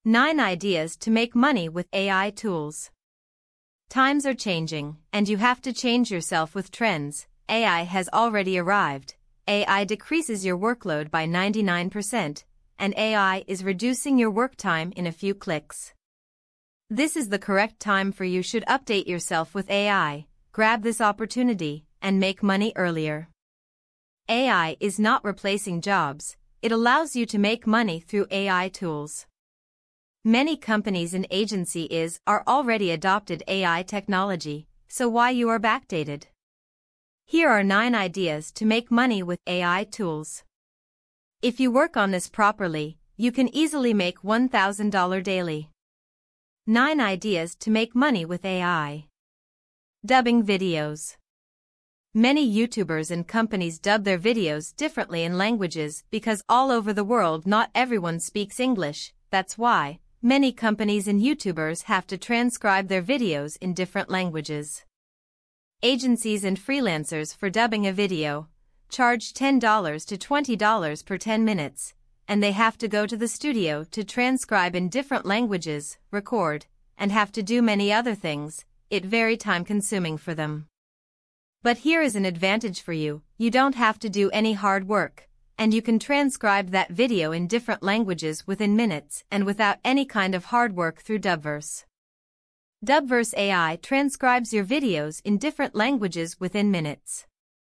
9 Ideas to Make Money with AI Tools. Times are changing, and you have to change yourself with trends. AI has already arrived. AI decreases your workload by 99%, and AI is reducing your work time in a few clicks. This is the correct time for you should update yourself with AI. Grab this opportunity and make money earlier. AI is not replacing jobs. It allows you to make money through AI tools. Many companies and agencies are already adopted AI technology, so why you are backdated? Here are 9 ideas to make money with AI tools. If you work on this properly, you can easily make $1,000 daily. 9 Ideas to Make Money with AI. Dubbing videos. Many YouTubers and companies dub their videos differently in languages because all over the world not everyone speaks English. That's why many companies and YouTubers have to transcribe their videos in different languages. Agencies and freelancers for dubbing a video charge $10 to $20 per 10 minutes, and they have to go to the studio to transcribe in different languages, record, and have to do many other things. It's very time-consuming for them. But here is an advantage for you: you don't have to do any hard work, and you can transcribe that video in different languages within minutes and without any kind of hard work through Dubverse. Dubverse AI transcribes your videos in different languages within minutes.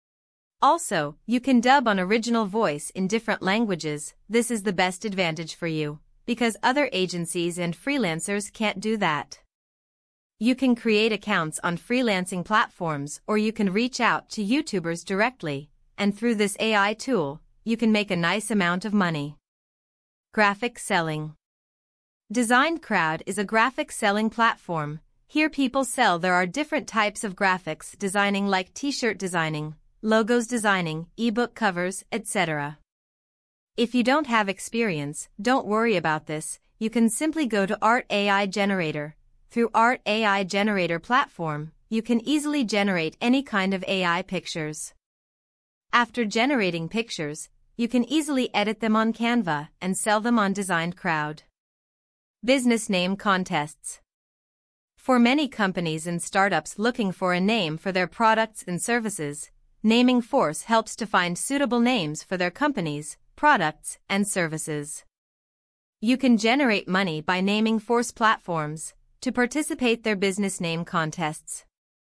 Also, you can dub on original voice in different languages. This is the best advantage for you, because other agencies and freelancers can't do that. You can create accounts on freelancing platforms, or you can reach out to YouTubers directly, and through this AI tool, you can make a nice amount of money. Graphic selling. DesignCrowd is a graphic selling platform. Here people sell. There are different types of graphics designing, like t-shirt designing, logos designing, ebook covers, etc. If you don't have experience, don't worry about this. You can simply go to Art AI Generator. Through Art AI Generator platform, you can easily generate any kind of AI pictures. After generating pictures, you can easily edit them on Canva and sell them on DesignCrowd. Business name contests. For many companies and startups looking for a name for their products and services, Naming Force helps to find suitable names for their companies, products, and services. You can generate money by Naming Force platforms to participate their business name contests.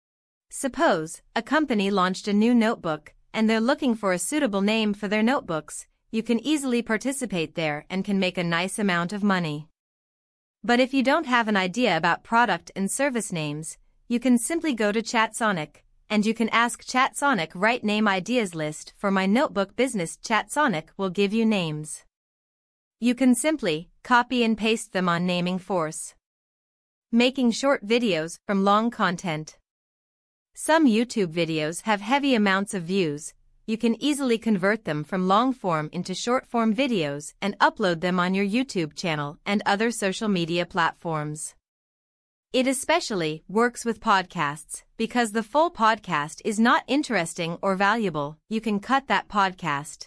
Suppose a company launched a new notebook and they're looking for a suitable name for their notebooks. You can easily participate there and can make a nice amount of money. But if you don't have an idea about product and service names, you can simply go to ChatSonic, and you can ask ChatSonic, write name ideas list for my notebook business. ChatSonic will give you names. You can simply copy and paste them on Naming Force. Making short videos from long content. Some YouTube videos have heavy amounts of views. You can easily convert them from long form into short form videos and upload them on your YouTube channel and other social media platforms. It especially works with podcasts, because the full podcast is not interesting or valuable. You can cut that podcast.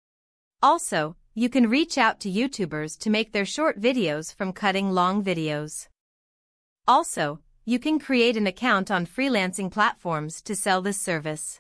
Also, you can reach out to YouTubers to make their short videos from cutting long videos. Also, you can create an account on freelancing platforms to sell this service.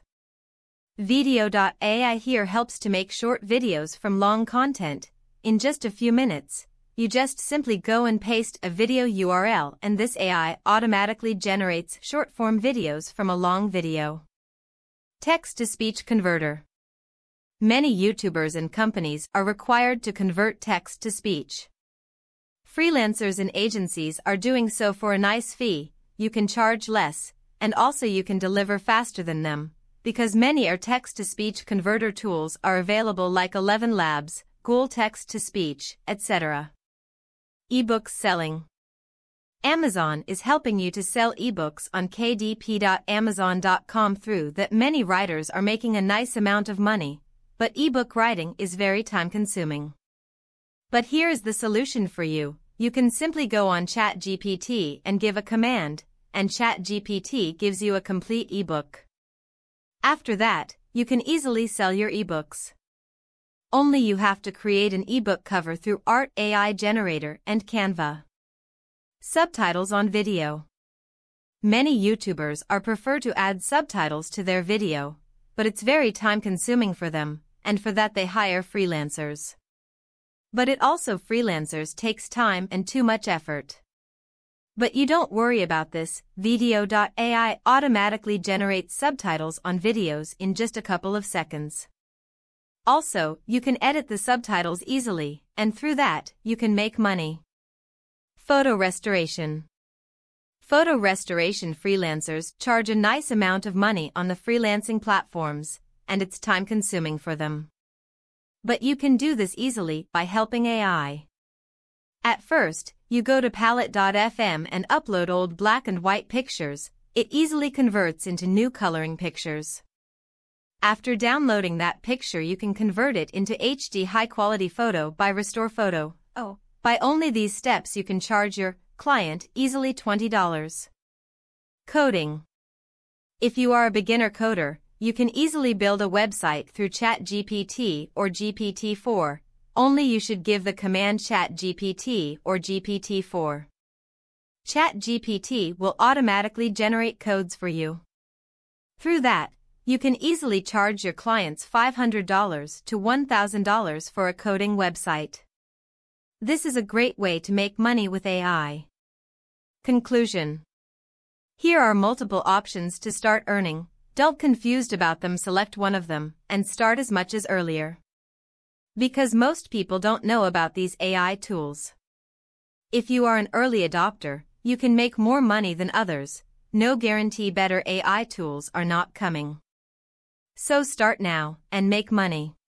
Video.ai here helps to make short videos from long content in just a few minutes. You just simply go and paste a video URL, and this AI automatically generates short-form videos from a long video. Text-to-speech converter. Many YouTubers and companies are required to convert text to speech. Freelancers and agencies are doing so for a nice fee. You can charge less, and also you can deliver faster than them, because many are text-to-speech converter tools are available, like 11 Labs, Google Text-to-Speech, etc. Ebooks selling. Amazon is helping you to sell ebooks on kdp.amazon.com. Through that, many writers are making a nice amount of money, but ebook writing is very time-consuming. But here is the solution for you. You can simply go on ChatGPT and give a command, and ChatGPT gives you a complete ebook. After that, you can easily sell your ebooks. Only you have to create an ebook cover through Art AI Generator and Canva. Subtitles on video. Many YouTubers prefer to add subtitles to their video, but it's very time-consuming for them, and for that they hire freelancers. But it also freelancers takes time and too much effort. But you don't worry about this, Video.ai automatically generates subtitles on videos in just a couple of seconds. Also, you can edit the subtitles easily, and through that, you can make money. Photo restoration. Photo restoration freelancers charge a nice amount of money on the freelancing platforms, and it's time-consuming for them. But you can do this easily by helping AI. At first, you go to palette.fm and upload old black and white pictures. It easily converts into new coloring pictures. After downloading that picture, you can convert it into HD high-quality photo by Restore Photo. By only these steps you can charge your client easily $20. Coding. If you are a beginner coder, you can easily build a website through ChatGPT or GPT-4, only you should give the command ChatGPT or GPT-4. ChatGPT will automatically generate codes for you. Through that, you can easily charge your clients $500 to $1,000 for a coding website. This is a great way to make money with AI. Conclusion. Here are multiple options to start earning. Don't confused about them, select one of them, and start as much as earlier. Because most people don't know about these AI tools. If you are an early adopter, you can make more money than others. No guarantee better AI tools are not coming. So start now, and make money.